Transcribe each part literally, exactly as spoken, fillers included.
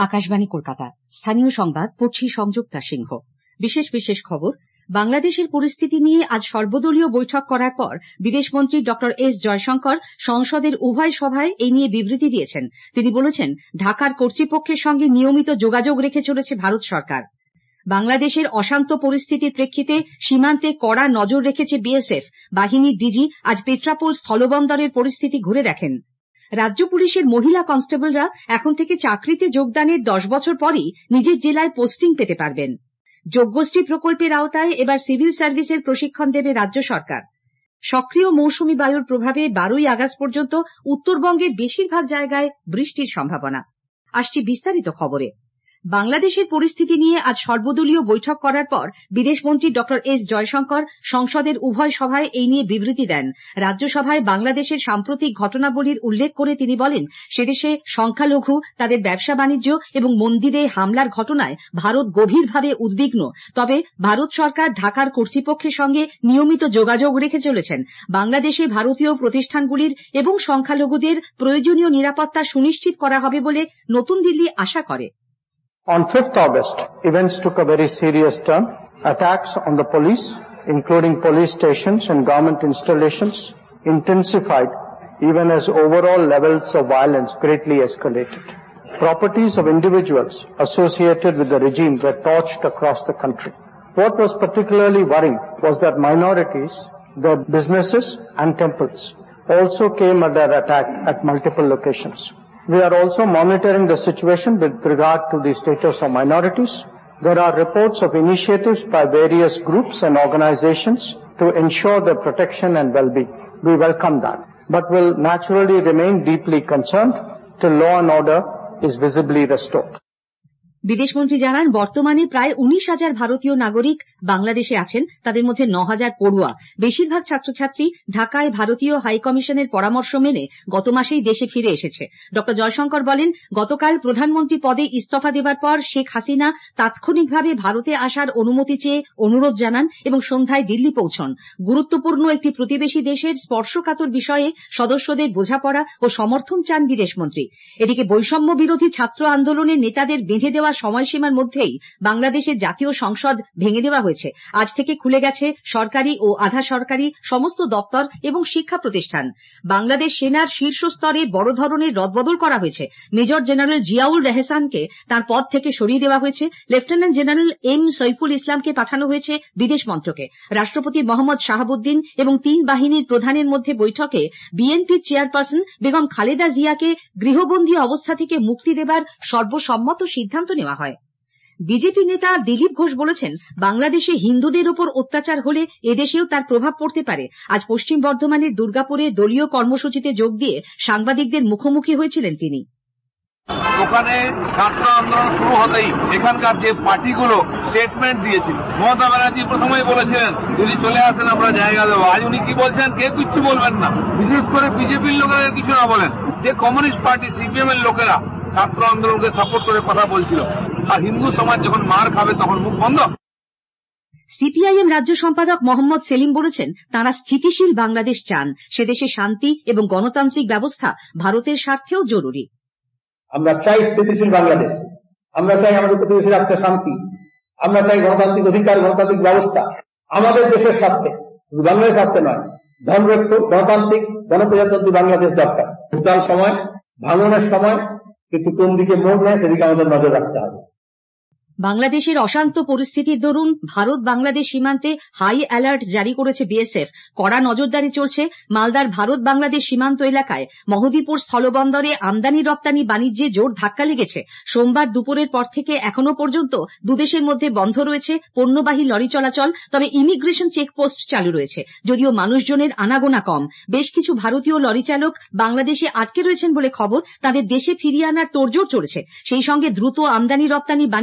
আকাশবাণী কলকাতা, স্থানীয় সংবাদ পড়ছি সংযুক্তা সিংহ। বিশেষ বিশেষ খবর। বাংলাদেশের পরিস্থিতি নিয়ে আজ সর্বদলীয় বৈঠক করার পর বিদেশমন্ত্রী ডক্টর এস জয়শঙ্কর সংসদের উভয় সভায় এই নিয়ে বিবৃতি দিয়েছেন। তিনি বলেছেন, ঢাকার কর্তৃপক্ষের সঙ্গে নিয়মিত যোগাযোগ রেখে চলেছে ভারত সরকার। বাংলাদেশের অশান্ত পরিস্থিতির প্রেক্ষিতে সীমান্তে কড়া নজর রেখেছে বিএসএফ। বাহিনীর ডিজি আজ পেট্রাপোল স্থলবন্দরের পরিস্থিতি ঘুরে দেখেন। রাজ্য পুলিশের মহিলা কনস্টেবলরা এখন থেকে চাকরিতে যোগদানের দশ বছর পরই নিজের জেলায় পোস্টিং পেতে পারবেন। যোগ্যশ্রী প্রকল্পের আওতায় এবার সিভিল সার্ভিসের প্রশিক্ষণ দেবে রাজ্য সরকার। সক্রিয় মৌসুমী বায়ুর প্রভাবে বারোই আগস্ট পর্যন্ত উত্তরবঙ্গের বেশিরভাগ জায়গায় বৃষ্টির সম্ভাবনা। আসছি বিস্তারিত খবরে। বাংলাদেশের পরিস্থিতি নিয়ে আজ সর্বদলীয় বৈঠক করার পর বিদেশমন্ত্রী ডক্টর এস জয়শঙ্কর সংসদের উভয় সভায় এই নিয়ে বিবৃতি দেন। রাজ্যসভায় বাংলাদেশের সাম্প্রতিক ঘটনাবলীর উল্লেখ করে তিনি বলেন, সেদেশে সংখ্যালঘু, তাদের ব্যবসা বাণিজ্য এবং মন্দিরে হামলার ঘটনায় ভারত গভীরভাবে উদ্বিগ্ন। তবে ভারত সরকার ঢাকার কর্তৃপক্ষের সঙ্গে নিয়মিত যোগাযোগ রেখে চলেছেন। বাংলাদেশে ভারতীয় প্রতিষ্ঠানগুলির এবং সংখ্যালঘুদের প্রয়োজনীয় নিরাপত্তা সুনিশ্চিত করা হবে বলে নতুন দিল্লি আশা করে। On fifth August, events took a very serious turn. Attacks on the police, including police stations and government installations, intensified even as overall levels of violence greatly escalated. Properties of individuals associated with the regime were torched across the country. What was particularly worrying was that minorities, their businesses and temples also came under attack at multiple locations. We are also monitoring the situation with regard to the status of minorities. There are reports of initiatives by various groups and organizations to ensure their protection and well-being. We welcome that, but will naturally remain deeply concerned till law and order is visibly restored. বিদেশমন্ত্রী জানান, বর্তমানে প্রায় উনিশ হাজার ভারতীয় নাগরিক বাংলাদেশে আছেন। তাদের মধ্যে ন হাজার পড়ুয়া। বেশিরভাগ ছাত্রছাত্রী ঢাকায় ভারতীয় হাইকমিশনের পরামর্শ মেনে গত মাসেই দেশে ফিরে এসেছে। ডক্টর জয়শঙ্কর বলেন, গতকাল প্রধানমন্ত্রী পদে ইস্তফা দেবার পর শেখ হাসিনা তাৎক্ষণিকভাবে ভারতে আসার অনুমতি চেয়ে অনুরোধ জানান এবং সন্ধ্যায় দিল্লি পৌঁছন। গুরুত্বপূর্ণ একটি প্রতিবেশী দেশের স্পর্শকাতর বিষয়ে সদস্যদের বোঝাপড়া ও সমর্থন চান বিদেশমন্ত্রী। এদিকে বৈষম্য বিরোধী ছাত্র আন্দোলনের নেতাদের বেঁধে দেওয়া সময়সীমার মধ্যেই বাংলাদেশের জাতীয় সংসদ ভেঙে দেওয়া হয়েছে। আজ থেকে খুলে গেছে সরকারি ও আধা সরকারি সমস্ত দপ্তর এবং শিক্ষা প্রতিষ্ঠান। বাংলাদেশ সেনার শীর্ষ স্তরে বড় ধরনের রদবদল করা হয়েছে। মেজর জেনারেল জিয়াউল রেহসানকে তার পদ থেকে সরিয়ে দেওয়া হয়েছে। লেফটেন্যান্ট জেনারেল এম সৈফুল ইসলামকে পাঠানো হয়েছে বিদেশ মন্ত্রকে। রাষ্ট্রপতি মোহাম্মদ শাহাবুদ্দিন এবং তিন বাহিনীর প্রধানের মধ্যে বৈঠকে বিএনপির চেয়ারপারসন বেগম খালেদা জিয়াকে গৃহবন্দী অবস্থা থেকে মুক্তি দেবার সর্বসম্মত সিদ্ধান্ত নেওয়া হয়। বিজেপি নেতা দিলীপ ঘোষ বলেছেন, বাংলাদেশে হিন্দুদের ওপর অত্যাচার হলে এদেশেও তার প্রভাব পড়তে পারে। আজ পশ্চিম বর্ধমানের দুর্গাপুরে দলীয় কর্মসূচিতে যোগ দিয়ে সাংবাদিকদের মুখোমুখি হয়েছিলেন তিনি। ওখানে ছাত্র আন্দোলন শুরু হতেই এখানকার যে পার্টিগুলো স্টেটমেন্ট দিয়েছিল, মমতা ব্যানার্জি প্রথমেই বলেছিলেন যদি চলে আসেন আমরা জায়গা দেবো। আজ উনি কি বলছেন, কেউ কিচ্ছু বলবেন না। বিশেষ করে বিজেপির লোকেরা কিছু না বলেন, যে কমিউনিস্ট পার্টি সিপিএম এর লোকেরা ছাত্র আন্দোলনকে সাপোর্ট করে কথা বলছিল, আর হিন্দু সমাজ যখন মার খাবে তখন মুখ বন্ধ। সিপিআইএম রাজ্য সম্পাদক মোহাম্মদ সেলিম বলেছেন, তাঁরা স্থিতিশীল বাংলাদেশ চান। সে দেশে শান্তি এবং গণতান্ত্রিক ব্যবস্থা ভারতের স্বার্থেও জরুরি। আমরা চাই স্থিতিশীল বাংলাদেশ, আমরা চাই আমাদের প্রতিবেশী রাষ্ট্রের শান্তি, আমরা চাই গণতান্ত্রিক অধিকার, গণতান্ত্রিক ব্যবস্থা আমাদের দেশের স্বার্থে, শুধু বাংলাদেশের স্বার্থে নয়। ধর্মনিরপেক্ষ গণতান্ত্রিক গণপ্রজাতন্ত্রী বাংলাদেশ দরকার। ভোটার সময়, ভাঙনের সময় কিন্তু কোন দিকে মোড় নেয় সেদিকে আমাদের নজর রাখতে হবে। বাংলাদেশের অশান্ত পরিস্থিতির দরুন ভারত বাংলাদেশ সীমান্তে হাই অ্যালার্ট জারি করেছে বিএসএফ। কড়া নজরদারি চলছে মালদার ভারত বাংলাদেশ সীমান্ত এলাকায়। মহদীপুর স্থলবন্দরে আমদানি রপ্তানি বাণিজ্যে জোর ধাক্কা লেগেছে। সোমবার দুপুরের পর থেকে এখনো পর্যন্ত দুদেশের মধ্যে বন্ধ রয়েছে পণ্যবাহী লরি চলাচল। তবে ইমিগ্রেশন চেকপোস্ট চালু রয়েছে। যদিও মানুষজনের আনাগোনা কম, বেশ কিছু ভারতীয় লরি চালক বাংলাদেশে আটকে রয়েছেন বলে খবর। তাদের দেশে ফিরিয়ে আনার তোড়জোড় চলেছে। সেই সঙ্গে দ্রুত আমদানি রপ্তানি বাণিজ্য চালু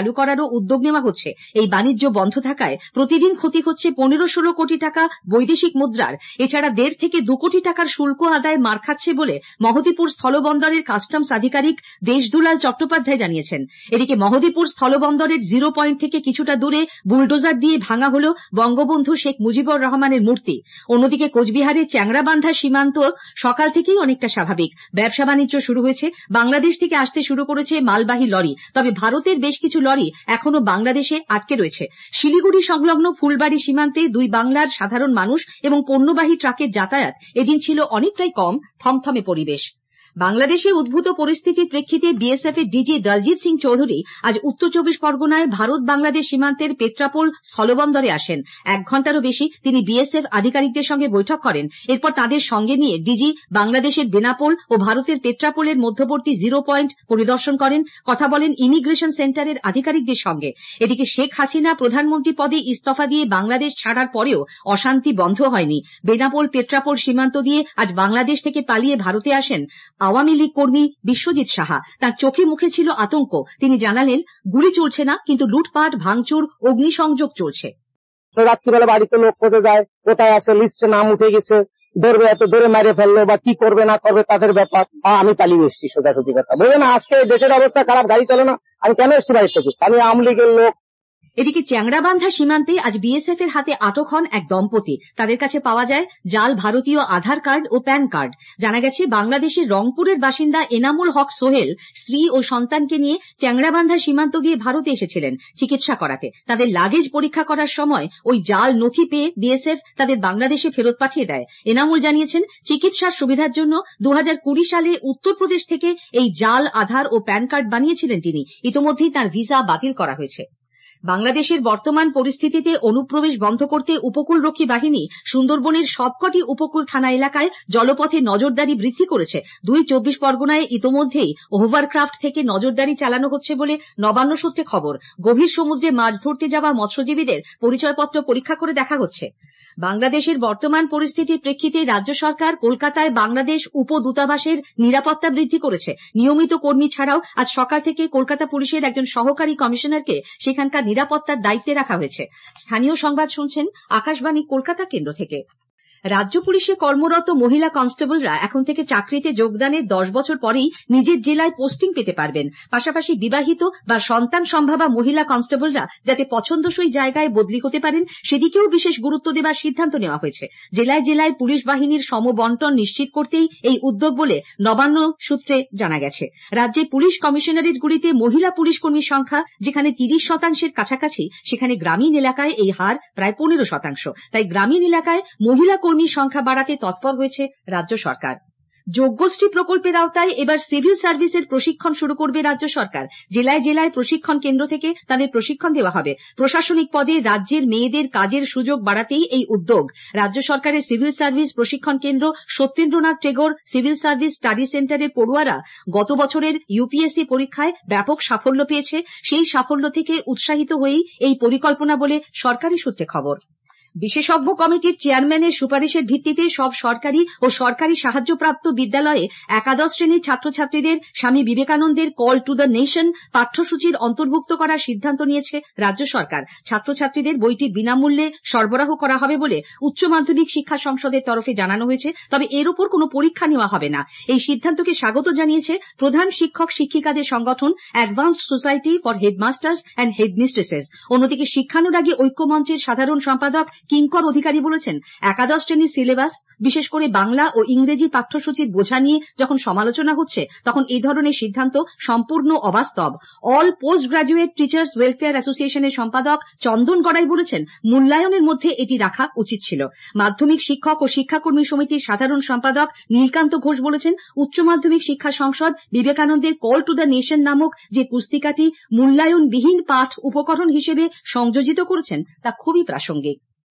চালু করারও উদ্যোগ নেওয়া হচ্ছে। এই বাণিজ্য বন্ধ থাকায় প্রতিদিন ক্ষতি হচ্ছে পনেরো ষোলো কোটি টাকা বৈদেশিক মুদ্রার। এছাড়া দেড় থেকে দু কোটি টাকার শুল্ক আদায় মার খাচ্ছে বলে মহদীপুর স্থলবন্দরের কাস্টমস আধিকারিক দেশদুলাল চট্টোপাধ্যায় জানিয়েছেন। এদিকে মহদীপুর স্থলবন্দরের জিরো পয়েন্ট থেকে কিছুটা দূরে বুলডোজার দিয়ে ভাঙা হল বঙ্গবন্ধু শেখ মুজিবুর রহমানের মূর্তি। অন্যদিকে কোচবিহারের চ্যাংরাবান্ধা সীমান্ত সকাল থেকেই অনেকটা স্বাভাবিক। ব্যবসা বাণিজ্য শুরু হয়েছে। বাংলাদেশ থেকে আসতে শুরু করেছে মালবাহী লরি। তবে ভারতের বেশ কিছু লরি এখনো বাংলাদেশে আটকে রয়েছে। শিলিগুড়ি সংলগ্ন ফুলবাড়ি সীমান্তে দুই বাংলার সাধারণ মানুষ এবং পণ্যবাহী ট্রাকের যাতায়াত এদিন ছিল অনেকটাই কম, থমথমে পরিবেশ। বাংলাদেশে উদ্ভূত পরিস্থিতির প্রেক্ষিতে বিএসএফ এর ডিজি দলজিৎ সিং চৌধুরী আজ উত্তর চব্বিশ পরগনায় ভারত বাংলাদেশ সীমান্তের পেট্রাপোল স্থলবন্দরে আসেন। এক ঘন্টারও বেশি তিনি বিএসএফ আধিকারিকদের সঙ্গে বৈঠক করেন। এরপর তাদের সঙ্গে নিয়ে ডিজি বাংলাদেশের বেনাপোল ও ভারতের পেট্রাপোলের মধ্যবর্তী জিরো পয়েন্ট পরিদর্শন করেন, কথা বলেন ইমিগ্রেশন সেন্টারের আধিকারিকদের সঙ্গে। এদিকে শেখ হাসিনা প্রধানমন্ত্রী পদে ইস্তফা দিয়ে বাংলাদেশ ছাড়ার পরেও অশান্তি বন্ধ হয়নি। বেনাপোল পেট্রাপোল সীমান্ত দিয়ে আজ বাংলাদেশ থেকে পালিয়ে ভারতে আসেন আওয়ামী লীগ কর্মী বিশ্বজিৎ সাহা। তার চোখে মুখে ছিল আতঙ্ক। তিনি জানালেন, গুলি চলছে না, কিন্তু লুটপাট, ভাঙচুর, অগ্নিসংযোগ চলছে। রাত্রিবেলা বাড়িতে লোক কোথায় যায়, কোথায় আছে, লিস্টে নাম উঠে গেছে, ধরবে এত ধরে মেরে ফেললো, বা কি করবে না করবে তাদের ব্যাপার। আমি পালিয়ে এসেছি, সোজাসুজি কথা বুঝলেন। আজকে দেশের অবস্থা খারাপ, গাড়ি চলে না, আমি কেন এসেছি বাড়ি থেকে? আমি আওয়ামী লীগের লোক। এদিকে চ্যাংরাবান্ধা সীমান্তে আজ বিএসএফ এর হাতে আটক হন এক দম্পতি। তাদের কাছে পাওয়া যায় জাল ভারতীয় আধার কার্ড ও প্যান কার্ড। জানা গেছে বাংলাদেশের রংপুরের বাসিন্দা এনামুল হক সোহেল স্ত্রী ও সন্তানকে নিয়ে চ্যাংরাবান্ধা সীমান্ত দিয়ে ভারতে এসেছিলেন চিকিৎসা করাতে। তাদের লাগেজ পরীক্ষা করার সময় ওই জাল নথি পেয়ে বিএসএফ তাদের বাংলাদেশে ফেরত পাঠিয়ে দেয়। এনামুল জানিয়েছেন, চিকিৎসার সুবিধার জন্য দু হাজার কুড়ি সালে উত্তরপ্রদেশ থেকে এই জাল আধার ও প্যান কার্ড বানিয়েছিলেন তিনি। ইতোমধ্যেই তার ভিসা বাতিল করা হয়েছে। বাংলাদেশের বর্তমান পরিস্থিতিতে অনুপ্রবেশ বন্ধ করতে উপকূলরক্ষী বাহিনী সুন্দরবনের সবকটি উপকূল থানা এলাকায় জলপথে নজরদারি বৃদ্ধি করেছে। দুই চব্বিশ পরগনায় ইতোমধ্যেই হোভারক্রাফট থেকে নজরদারি চালানো হচ্ছে বলে নবান্ন সূত্রে খবর। গভীর সমুদ্রে মাছ ধরতে যাওয়া মৎস্যজীবীদের পরিচয়পত্র পরীক্ষা করে দেখা হচ্ছে। বাংলাদেশের বর্তমান পরিস্থিতির প্রেক্ষিতে রাজ্য সরকার কলকাতায় বাংলাদেশ উপদূতাবাসের নিরাপত্তা বৃদ্ধি করেছে। নিয়মিত কর্মী ছাড়াও আজ সকাল থেকে কলকাতা পুলিশের একজন সহকারী কমিশনারকে সেখানকার নিরাপত্তার দায়িত্বে রাখা হয়েছে। স্থানীয় সংবাদ শুনছেন আকাশবাণী কলকাতা কেন্দ্র থেকে। রাজ্য পুলিশে কর্মরত মহিলা কনস্টেবলরা এখন থেকে চাকরিতে যোগদানের দশ বছর পরেই নিজের জেলায় পোস্টিং পেতে পারবেন। পাশাপাশি বিবাহিত বা সন্তান সম্ভাবা মহিলা কনস্টেবলরা যাতে পছন্দসই জায়গায় বদলি হতে পারেন সেদিকেও বিশেষ গুরুত্ব দেওয়ার সিদ্ধান্ত নেওয়া হয়েছে। জেলায় জেলায় পুলিশ বাহিনীর সমবন্টন নিশ্চিত করতেই এই উদ্যোগ বলে নবান্ন সূত্রে জানা গেছে। রাজ্যে পুলিশ কমিশনারেটগুলিতে মহিলা পুলিশ কর্মীর সংখ্যা যেখানে তিরিশ শতাংশের কাছাকাছি, সেখানে গ্রামীণ এলাকায় এই হার প্রায় পনেরো শতাংশ। তাই গ্রামীণ এলাকায় মহিলা কর্মীর সংখ্যা বাড়াতে তৎপর হয়েছে রাজ্য সরকার। যোগ্যশ্রী প্রকল্পের আওতায় এবার সিভিল সার্ভিসের প্রশিক্ষণ শুরু করবে রাজ্য সরকার। জেলায় জেলায় প্রশিক্ষণ কেন্দ্র থেকে তাদের প্রশিক্ষণ দেওয়া হবে। প্রশাসনিক পদে রাজ্যের মেয়েদের কাজের সুযোগ বাড়াতেই এই উদ্যোগ। রাজ্য সরকারের সিভিল সার্ভিস প্রশিক্ষণ কেন্দ্র Satyendranath Tagore civil service study সেন্টারের পড়ুয়ারা গত বছরের ইউপিএসসি পরীক্ষায় ব্যাপক সাফল্য পেয়েছে। সেই সাফল্য থেকে উৎসাহিত হয়েই এই পরিকল্পনা বলে সরকারি সূত্রে খবর। বিশেষজ্ঞ কমিটির চেয়ারম্যানের সুপারিশের ভিত্তিতে সব সরকারি ও সরকারি সাহায্যপ্রাপ্ত বিদ্যালয়ে একাদশ শ্রেণীর ছাত্রছাত্রীদের স্বামী বিবেকানন্দের কল টু দ্য নেশন পাঠ্যসূচির অন্তর্ভুক্ত করার সিদ্ধান্ত নিয়েছে রাজ্য সরকার। ছাত্রছাত্রীদের বইটি বিনামূল্যে সরবরাহ করা হবে বলে উচ্চ মাধ্যমিক শিক্ষা সংসদের তরফে জানানো হয়েছে। তবে এর উপর কোনো পরীক্ষা নেওয়া হবে না। এই সিদ্ধান্তকে স্বাগত জানিয়েছে প্রধান শিক্ষক শিক্ষিকাদের সংগঠন advanced society for headmasters and headmistresses. অন্যদিকে শিক্ষানুরাগী ঐক্যমঞ্চের সাধারণ সম্পাদক কিঙ্কর অধিকারী বলেছেন, একাদশ শ্রেণীর সিলেবাস বিশেষ করে বাংলা ও ইংরেজি পাঠ্যসূচির বোঝা নিয়ে যখন সমালোচনা হচ্ছে তখন এই ধরনের সিদ্ধান্ত সম্পূর্ণ অবাস্তব। All post graduate teachers welfare অ্যাসোসিয়েশনের সম্পাদক চন্দন গড়াই বলেছেন, মূল্যায়নের মধ্যে এটি রাখা উচিত ছিল। মাধ্যমিক শিক্ষক ও শিক্ষাকর্মী সমিতির সাধারণ সম্পাদক নীলকান্ত ঘোষ বলেছেন, উচ্চ মাধ্যমিক শিক্ষা সংসদ বিবেকানন্দের কল টু দ্য নেশন নামক যে পুস্তিকাটি মূল্যায়নবিহীন পাঠ উপকরণ হিসেবে সংযোজিত করেছেন তা খুবই প্রাসঙ্গিক।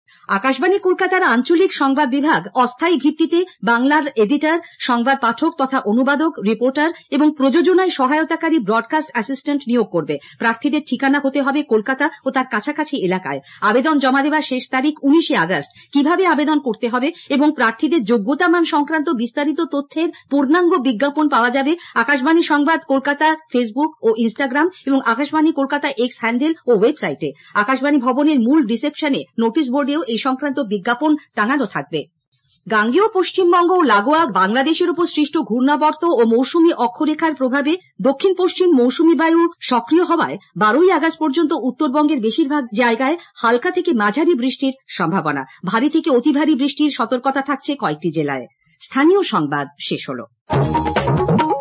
আকাশবাণী কলকাতার আঞ্চলিক সংবাদ বিভাগ অস্থায়ী ভিত্তিতে বাংলার এডিটর, সংবাদ পাঠক তথা অনুবাদক, রিপোর্টার এবং প্রযোজনায় সহায়তাকারী ব্রডকাস্ট অ্যাসিস্ট্যান্ট নিয়োগ করবে। প্রার্থীদের ঠিকানা হতে হবে কলকাতা ও তার কাছাকাছি এলাকায়। আবেদন জমা দেওয়ার শেষ তারিখ উনিশে আগস্ট। কিভাবে আবেদন করতে হবে এবং প্রার্থীদের যোগ্যতা মান সংক্রান্ত বিস্তারিত তথ্যের পূর্ণাঙ্গ বিজ্ঞাপন পাওয়া যাবে আকাশবাণী সংবাদ কলকাতা ফেসবুক ও ইনস্টাগ্রাম এবং আকাশবাণী কলকাতা এক্স হ্যান্ডেল ও ওয়েবসাইটে। আকাশবাণী ভবনের মূল রিসেপশনে নোটিশ বোর্ডেও এই সংক্রান্ত বিজ্ঞাপন টাঙানো থাকবে। গাঙ্গেয় পশ্চিমবঙ্গ ও লাগোয়া বাংলাদেশের উপর সৃষ্ট ঘূর্ণাবর্ত ও মৌসুমী অক্ষরেখার প্রভাবে দক্ষিণ পশ্চিম মৌসুমী বায়ু সক্রিয় হওয়ায় বারোই আগস্ট পর্যন্ত উত্তরবঙ্গের বেশিরভাগ জায়গায় হালকা থেকে মাঝারি বৃষ্টির সম্ভাবনা। ভারী থেকে অতি ভারী বৃষ্টির সতর্কতা থাকছে কয়েকটি জেলায়। স্থানীয় সংবাদ শেষ হলো।